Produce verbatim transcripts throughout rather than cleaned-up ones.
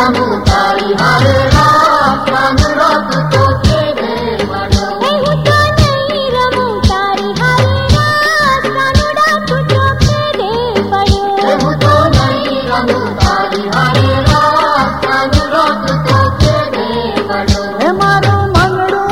रमू तारी हरे रात अनुरोध तो तेरे बड़ो एहू तो नहीं रमू तारी हरे रात अनुरोध तो तेरे बड़ो एहू तो नहीं रमू तारी हरे रात अनुरोध तो तेरे बड़ो हे मारू मंगड़ू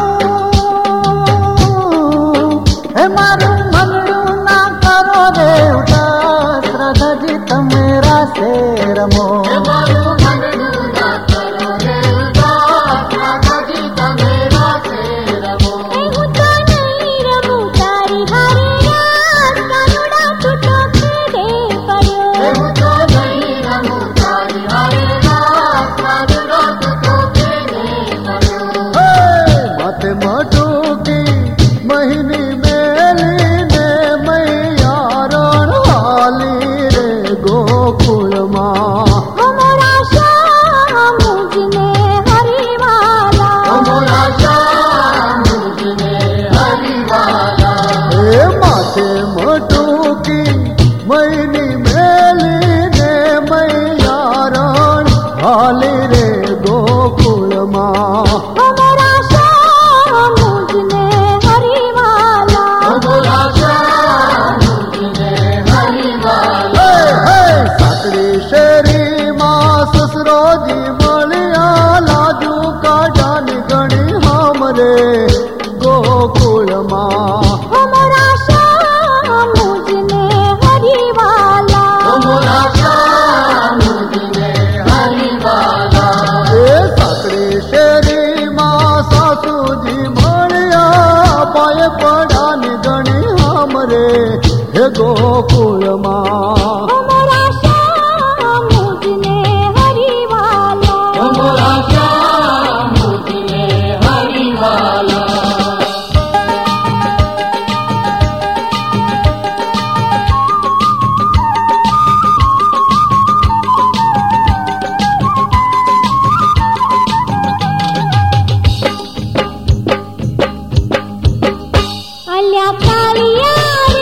हे मारू मंगड़ू ना करो रे उदास राधा जी तमेरा से रमो हे मारू मंगड़ू ना करो रे उदास राधा जी तमेरा से रमो एहू तो नहीं रमू तारी हरे रात अनुरोध तो तेरे बड़ो एहू तो नहीं रमू तारी हरे रात अनुरोध तो तेरे बड़ो मत मटू की महीनी मेली ने मैया रण हाली रे गोकुल माँ हमारा श्याम मुझने हरिवाला मोरा श्याम मुझने हरिवाला हे माथे मटू की महीनी मेली ने मैया रण हाली रे गोकुल माँ हमारा श्याम मुझने हरिवाला मोरा श्याम मुझने हरिवाला साकड़ी शेरी माँ ससुरो जी मलिया लाजू का जान गणी हमरे गोकुल माँ हमारा श्याम मुझने हरिवाला मोरा श्याम मुझने हरिवाला ए साकड़ी शेरी माँ सासू जी मलिया पाए पड़ा गणी हमरे हे गोकुल माँ हमारा श्याम मुझने हरिवाला मोरा श्याम मुझने हरिवाला अल्या कालिया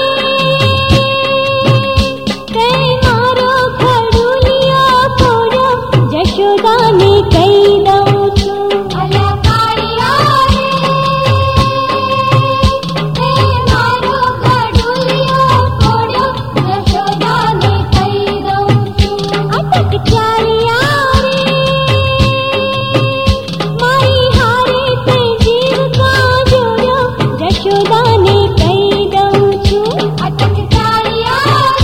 रे कई मारो खड़ुलिया फोड़ो जशोदा ने कई दऊं छू अल्या कालिया रे कई मारो खड़ुलिया फोड़ो जशोदा ने कई दऊं छू अटक चालिया रे मारी हारे ते जीव का जोड़ो जशोदा ने कई दऊं छू अटक चालिया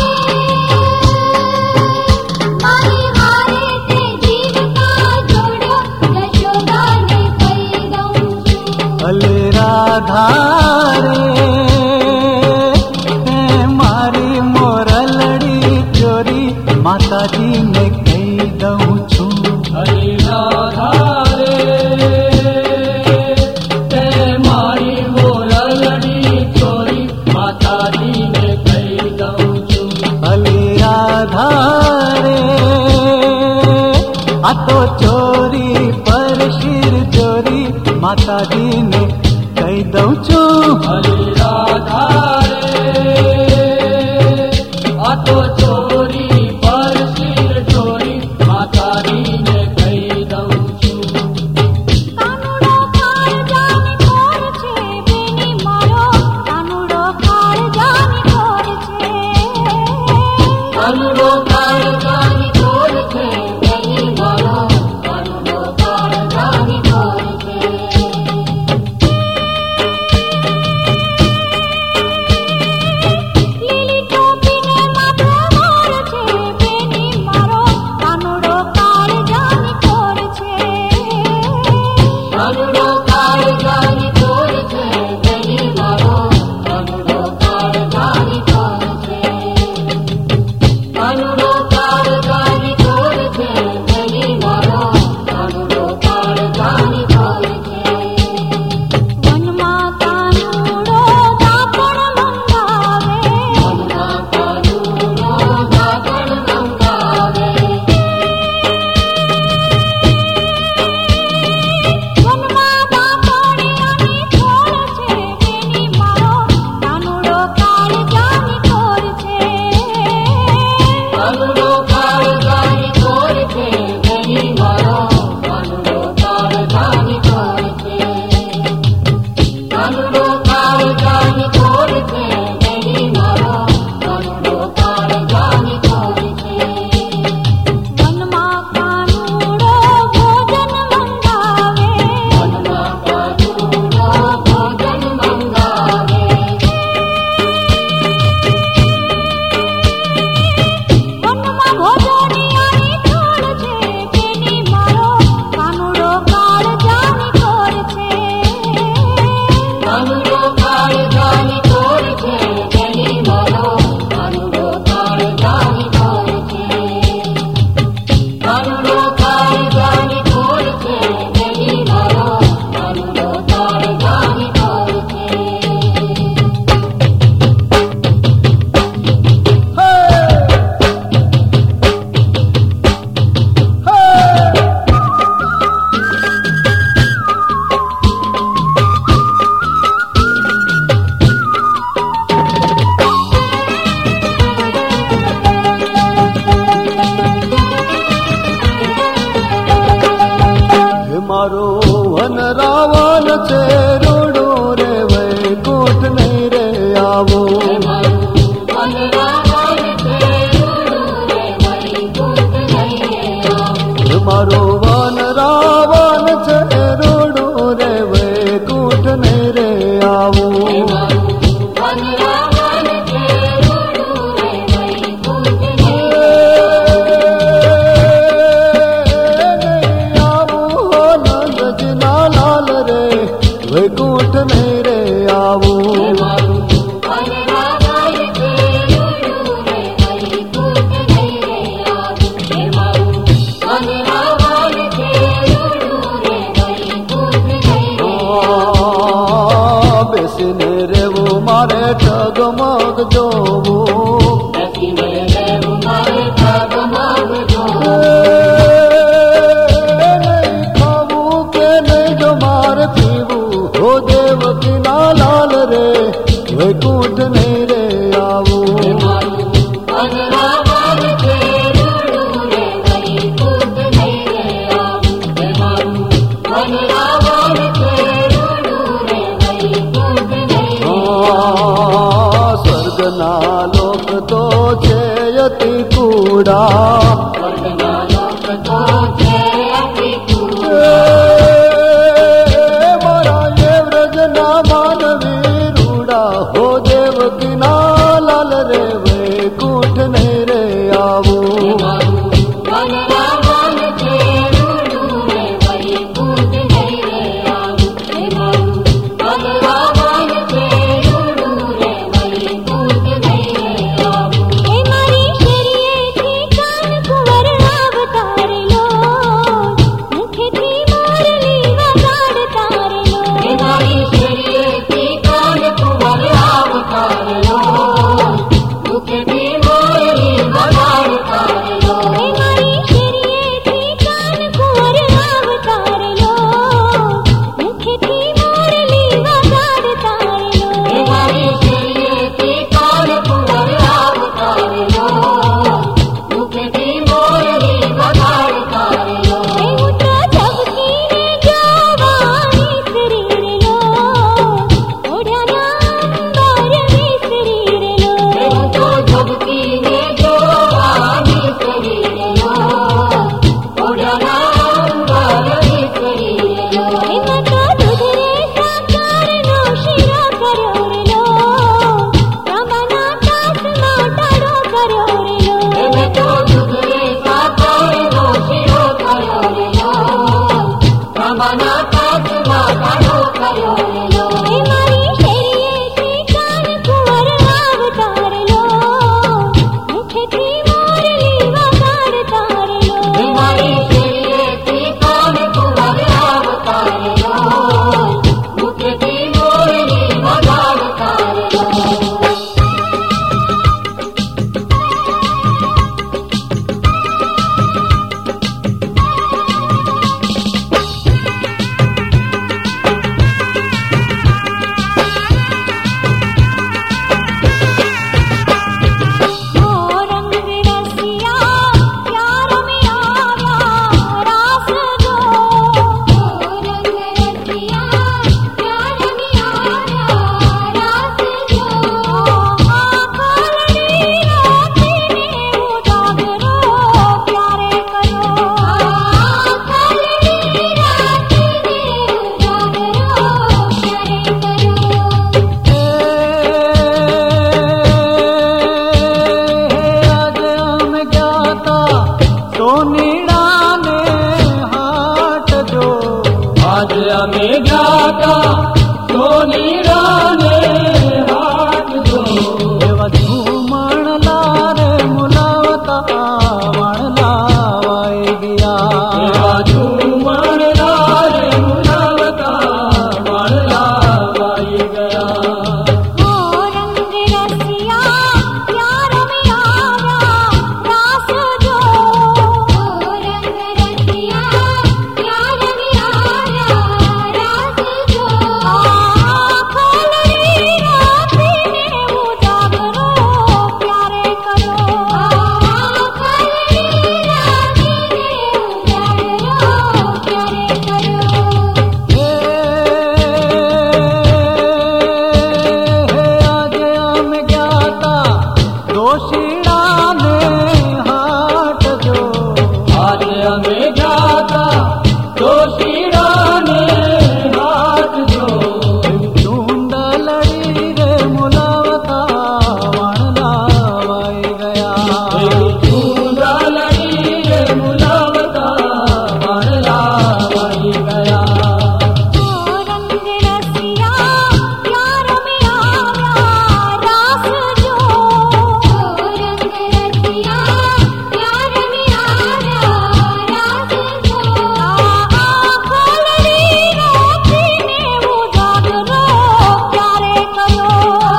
मारी हारे ते जीव का जोड़ो जशोदा ने कई दऊं छू अले राधा रे हे मारी मोरा लड़ी चोरी माता जी ने कही दऊं छू हरि राधा रे ते मारी मोरा लड़ी चोरी माता जी ने कही दऊं छू अले राधा रे आ तो चोरी पर शिर चोरी माता जी ने कही दऊं छू हरि राधा रे आ तो चोरी पर सिर चोरी माता जी ने कही दऊं छू कानुड़ो खार जानी कोर छे बेनी मारो कानुड़ो खार जानी कोर छे अनुरो कार जानी कोर छे बेनी मारो अनुरो कार जानी कोर छे मारो वन रावण छे रोडो रे वैकुंठ नहीं रे आवो मारो वन रावण छे रोडो रे वैकुंठ नहीं रे आवो वैकुंठ नहीं रे आवो बेसने रे वो मारे ठगमग जोवो नहीं खावू के नहीं जो मार पीवू हो देवकी ना लाल रे वैकुंठ नहीं रे आवो स्वर्ग ना लोक तो छे यति कूड़ा मारा ये व्रज ना मानवी रूड़ा हो देवकी ना लाल रे वैकुंठ नहीं रे आवो आज्ञा में जाता तो शिराने हाथ जो चूंड लड़ी रे मुलावता वणला वाई गया चूंदा लड़ी रे मुलावता वणला वाई गया रंग रसिया प्यार में आया रास जो रंग रसिया प्यार में आया रास जो आखरी राती में वो जागरो प्यारे करो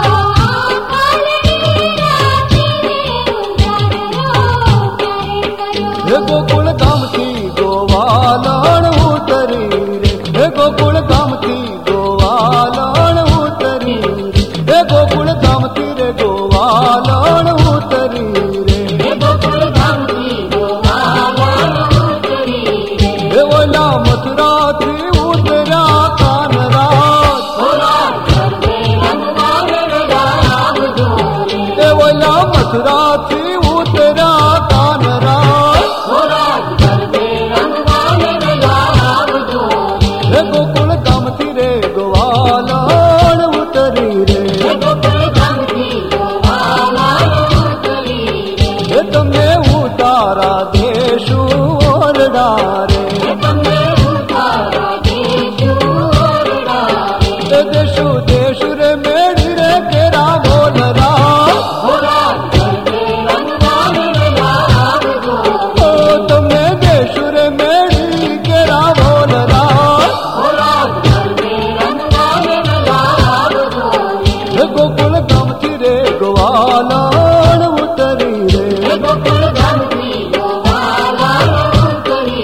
आखरी राती में वो जागरो प्यारे करो हे गोकुल धाम थी गोवालण उतरी रे हे गोकुल धाम थी गोवालण उतरी हे गोकुल धाम थी रे गोवालण उतरी रे गोकुल धाम की गोवालन उतरी रे हे वला मथुरा थी उतरा कानराज रात घर में रंगवान राम जोरे हे वला मथुरा थी उतरा कानराज रात घर में रंगवान राम जोरे हे गोकुल धाम थी रे गोवालण उतरी रे गोकुल धाम की गोवालन उतरी रे हे तुमने उतारा देशु और डारे तुमने उतारा देशु और डारे हे देशु देशु रे मेढ़ी रे केरा बोलरा रात घर में रंगवान राम जोरे ओ तुमने देशु रे मेढ़ी केरा बोलरा रात घर में रंगवान राम जोरे हे गोकुल धाम थी रे गोवालण उतरी रे गोकुल धाम की गोवालन उतरी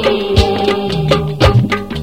रे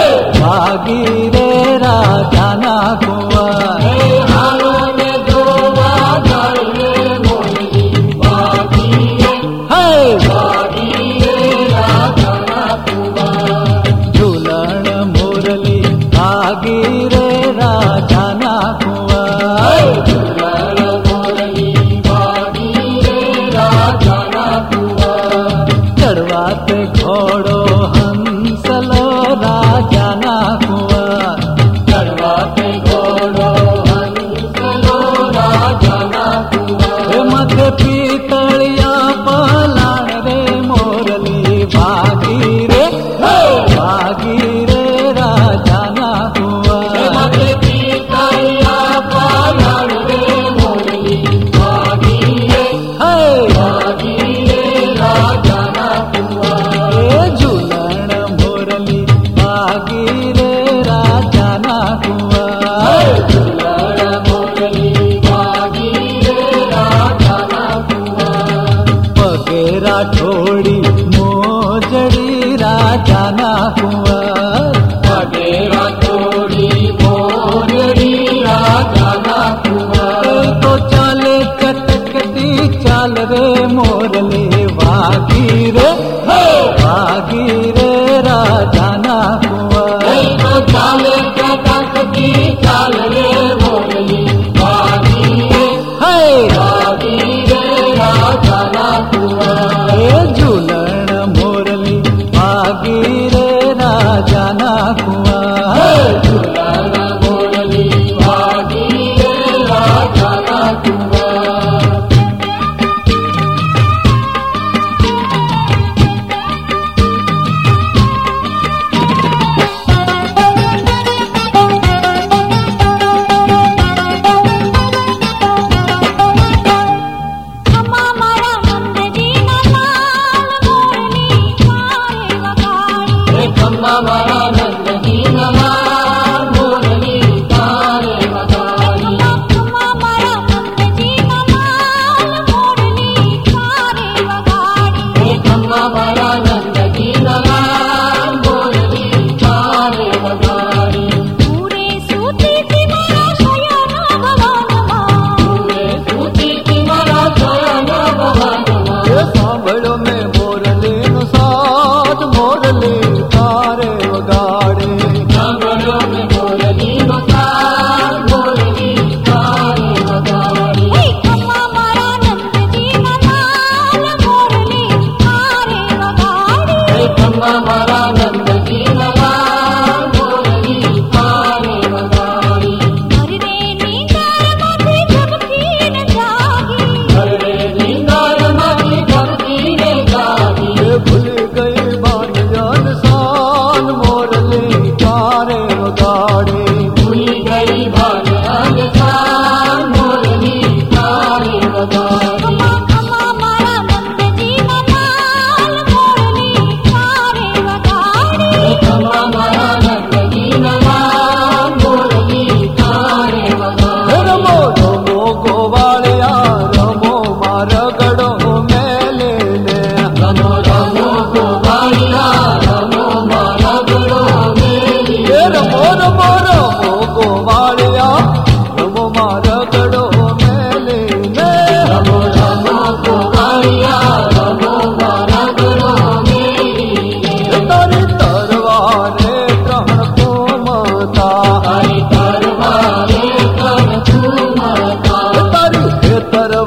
भागी रे राजा ना कुंवर हालों में जो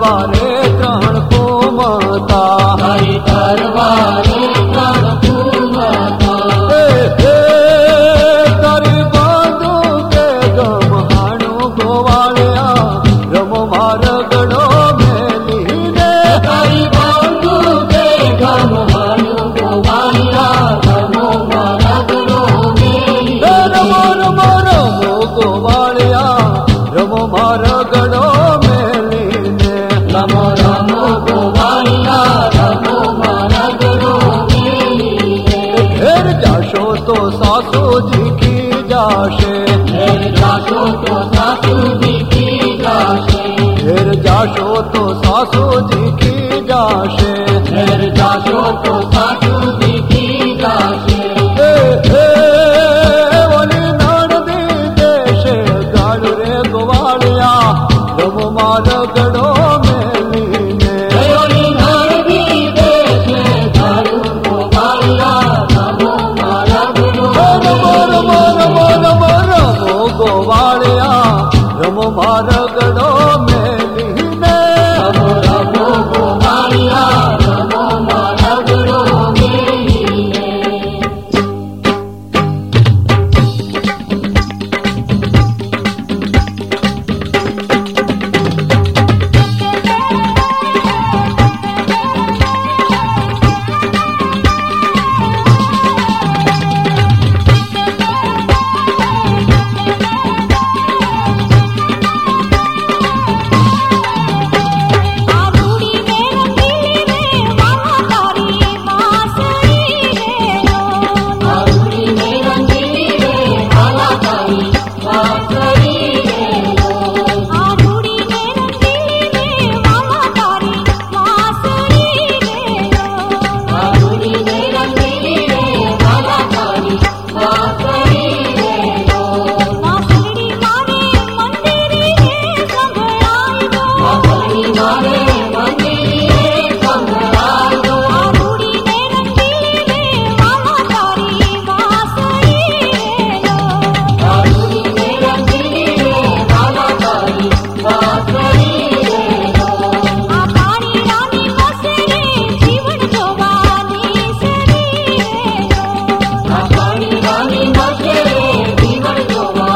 तरवारे त्रण कुमता तारी तरवारे त्रण कुमता ए ए तारी बांधू के गम हाणू गोवालिया रमो मारगड़ो मेलीने तारी बांधू के गम हाणू गोवालिया रमो मारगड़ो मेलीने रमो रमो रमो गोवालिया रमो मारगड़ो मेलीने रमो रमो गोवालिया रमो मारगड़ो मेलीने घेर जाशो तो सासू जी की जाशे घेर जाशो तो सासू जी की जाशे घेर जाशो तो सासू जी की जाशे घेर जाशो तो सासू जी की जाशे ए ए वनी नानदी देशे गाड़ रे गोवालिया रमो मारगड़ो मेलीने गयोनी नारदी देशे गाड़ू गोवालिया रमो मारगड़ो रमो रमो रमो रमो रमो गोवालिया रमो मारगड़ो मेलीने रमो रमो गोवालिया रमो मारगड़ो मेलीने आरूड़ी में रंगीली में वाला तारी बांसुरी रे लो आरूड़ी में रंगीली रे वाला तारी बांसुरी रे लो आरूड़ी में रंगीली में वाला तारी बांसुरी रे लो आरूड़ी में रंगीली रे वाला तारी बांसुरी रे लो बांसुरी मारे मंदिरी रे संभळाई दो बांसुरी मारे मंदिरी रे संभळाई दो आरूड़ी में रंगीली में वाला तारी बांसुरी रे लो आरूड़ी में रंगीली रे वाला तारी बांसुरी रे लो आकाणी रानी बसरे जीवन जोगानी सरी रे लो आकाणी रानी बसे जीवन जोगा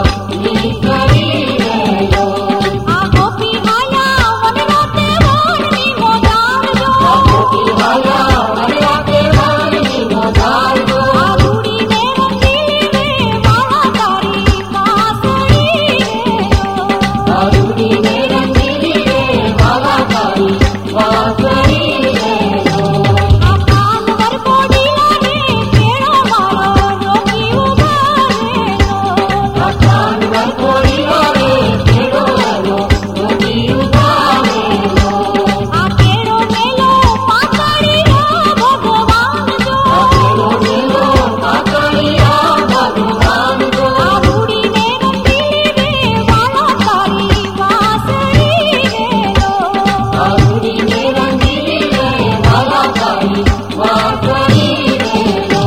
नीसरी रे लो आ गोपी माया वनराते वाणी मोदार जो गोपी माया वनराते वाणी मोदार दो आरूड़ी में रंगीली में वाला तारी बांसुरी रे लो आरूड़ी में रंगीली रे वाला तारी बांसुरी रे लो आकान वर कोडीला रे केड़ो मारो रोकी उगारे लो आकान वर कोड़ीला रे केड़ो रो रोटी उगारे लो आ केड़ो मेलो पातळीया भगवान जो केड़ो मेलो पातळिया भगवान दो आरूड़ी में रंगीली में वाला तारी बांसुरी रे लो आरूड़ी में रंगीली रे वाला तारी बांसुरी रे लो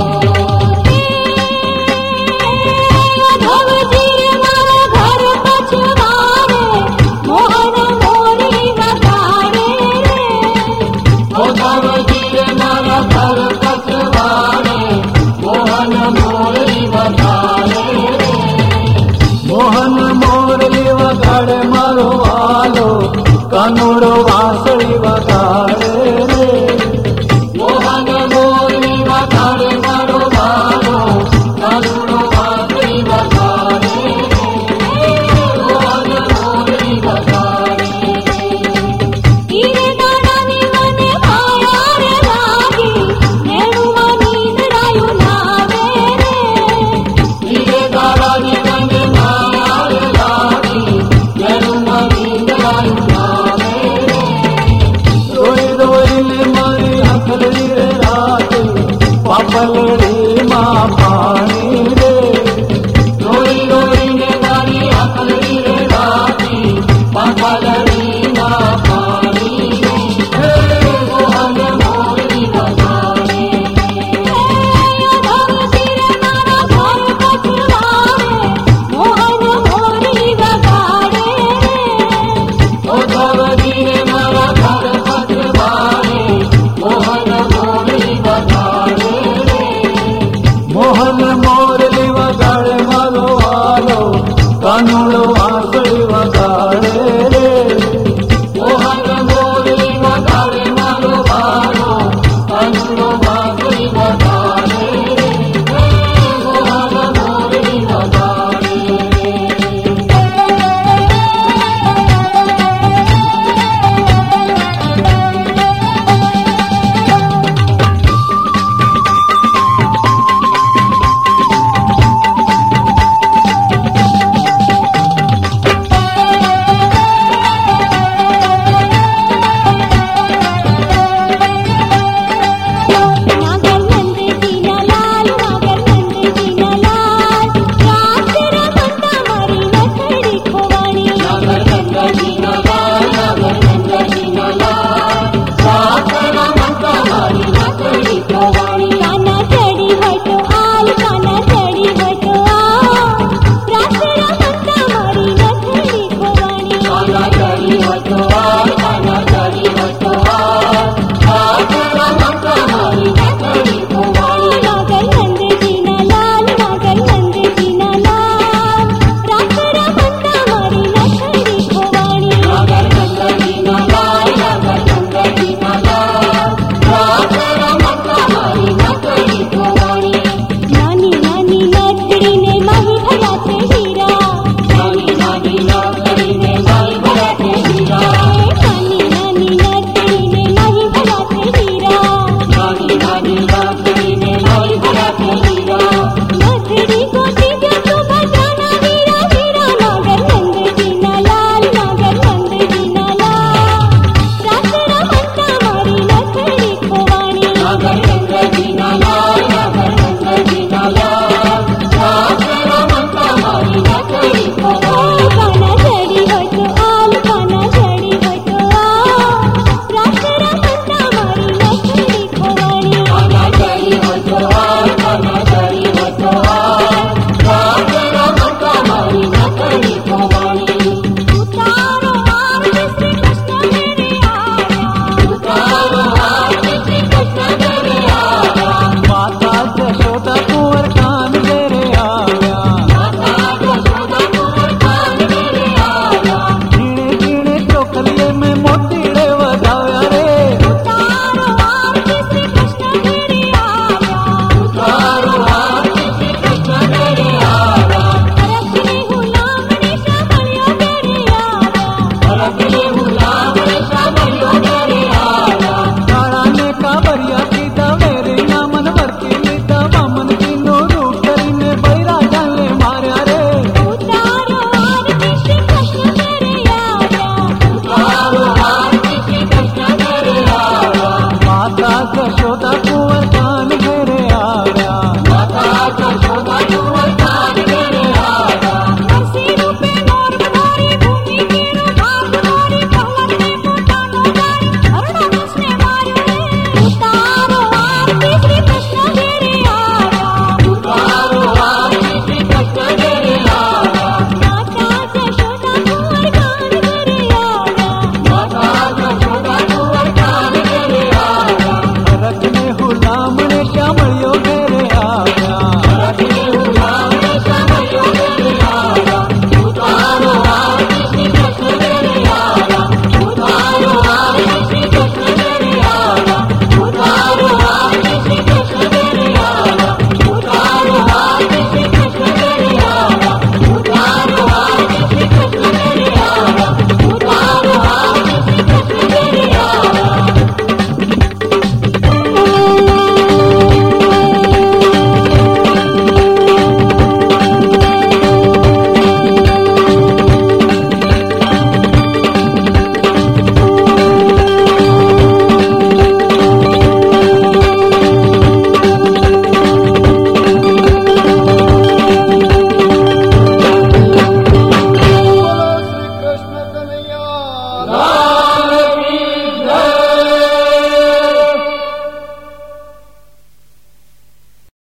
धव जीर मारा घर पछवारे मोहन मोरी वगारे रे ओ धव जीरे मारा घर कछवारे मोहन मोरी बधारे मोहन मोरली वगाड़े मारो वालो कानूड़ो वासड़ी वगाड़े रे मोहन मोरी बधारे मारो भालो कानूनो बासरी बधारे मोहन मोरी बधारे हीरे दाडानी मने माया रे लागी नेणुमा नींदरायु नावे रे धीरे दारानी रंग माया रे लागी जरुमा नींदरायु नावे रोई रोई मारी हथली रे रात पापल